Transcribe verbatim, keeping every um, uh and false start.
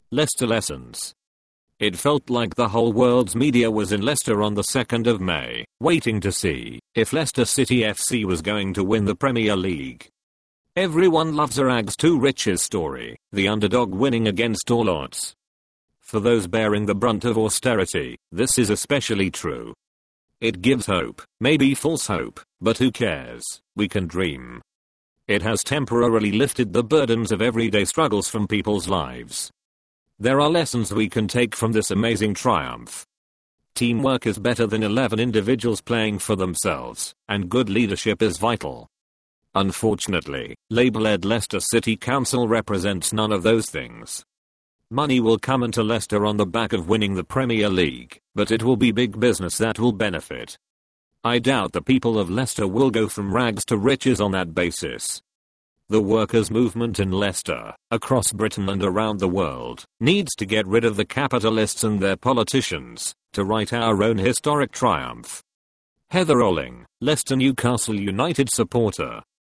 Leicester lessons. It felt like the whole world's media was in Leicester on the second of May, waiting to see if Leicester City F C was going to win the Premier League. Everyone loves a rags to riches story, the underdog winning against all odds. For those bearing the brunt of austerity, this is especially true. It gives hope, maybe false hope, but who cares, we can dream. It has temporarily lifted the burdens of everyday struggles from people's lives. There are lessons we can take from this amazing triumph. Teamwork is better than eleven individuals playing for themselves, and good leadership is vital. Unfortunately, Labour-led Leicester City Council represents none of those things. Money will come into Leicester on the back of winning the Premier League, but it will be big business that will benefit. I doubt the people of Leicester will go from rags to riches on that basis. The workers' movement in Leicester, across Britain and around the world, needs to get rid of the capitalists and their politicians, to write our own historic triumph. Heather Olling, Leicester Newcastle United supporter.